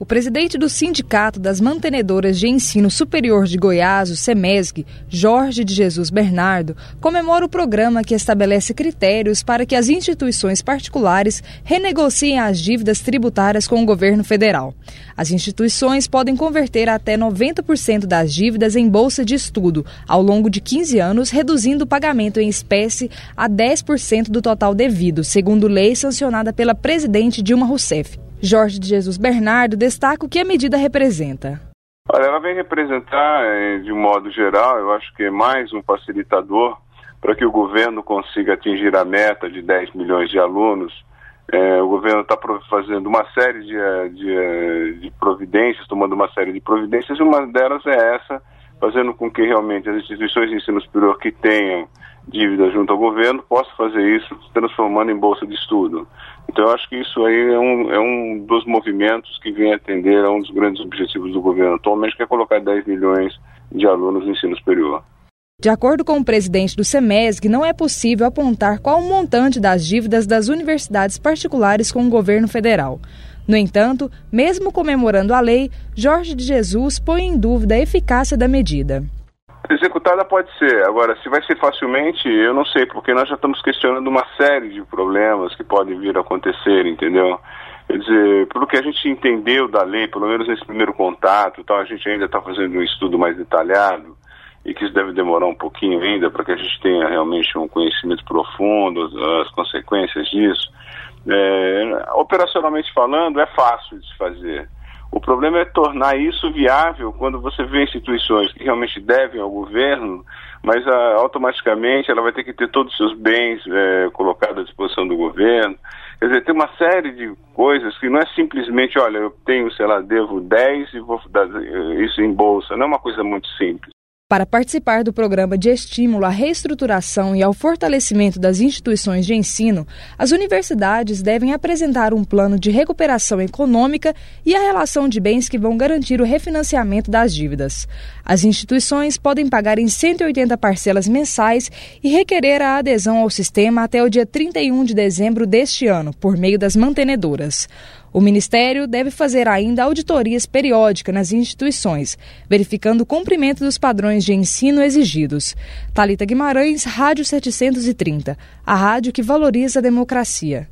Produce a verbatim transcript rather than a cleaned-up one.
O presidente do Sindicato das Mantenedoras de Ensino Superior de Goiás, o SEMESG, Jorge de Jesus Bernardo, comemora o programa que estabelece critérios para que as instituições particulares renegociem as dívidas tributárias com o governo federal. As instituições podem converter até noventa por cento das dívidas em bolsa de estudo ao longo de quinze anos, reduzindo o pagamento em espécie a dez por cento do total devido, segundo lei sancionada pela presidente Dilma Rousseff. Jorge de Jesus Bernardo destaca o que a medida representa. Olha, ela vem representar, de um modo geral, eu acho que é mais um facilitador para que o governo consiga atingir a meta de dez milhões de alunos. É, o governo está fazendo uma série de, de, de providências, tomando uma série de providências, e uma delas é essa, fazendo com que realmente as instituições de ensino superior que tenham dívida junto ao governo possam fazer isso, transformando em bolsa de estudo. Então, eu acho que isso aí é um, é um dos movimentos que vem atender a um dos grandes objetivos do governo atualmente, que é colocar dez milhões de alunos no ensino superior. De acordo com o presidente do SEMESG, não é possível apontar qual o montante das dívidas das universidades particulares com o governo federal. No entanto, mesmo comemorando a lei, Jorge de Jesus põe em dúvida a eficácia da medida. Executada pode ser, agora se vai ser facilmente, eu não sei, porque nós já estamos questionando uma série de problemas que podem vir a acontecer, entendeu? Quer dizer, pelo que a gente entendeu da lei, pelo menos nesse primeiro contato, tal, a gente ainda está fazendo um estudo mais detalhado, e que isso deve demorar um pouquinho ainda, para que a gente tenha realmente um conhecimento profundo, as consequências disso. É, operacionalmente falando, é fácil de se fazer. O problema é tornar isso viável quando você vê instituições que realmente devem ao governo, mas a, automaticamente ela vai ter que ter todos os seus bens é, colocados à disposição do governo. Quer dizer, tem uma série de coisas que não é simplesmente, olha, eu tenho, sei lá, devo dez e vou dar isso em bolsa. Não é uma coisa muito simples. Para participar do programa de estímulo à reestruturação e ao fortalecimento das instituições de ensino, as universidades devem apresentar um plano de recuperação econômica e a relação de bens que vão garantir o refinanciamento das dívidas. As instituições podem pagar em cento e oitenta parcelas mensais e requerer a adesão ao sistema até o dia trinta e um de dezembro deste ano, por meio das mantenedoras. O Ministério deve fazer ainda auditorias periódicas nas instituições, verificando o cumprimento dos padrões de ensino exigidos. Thalita Guimarães, Rádio setecentos e trinta, a rádio que valoriza a democracia.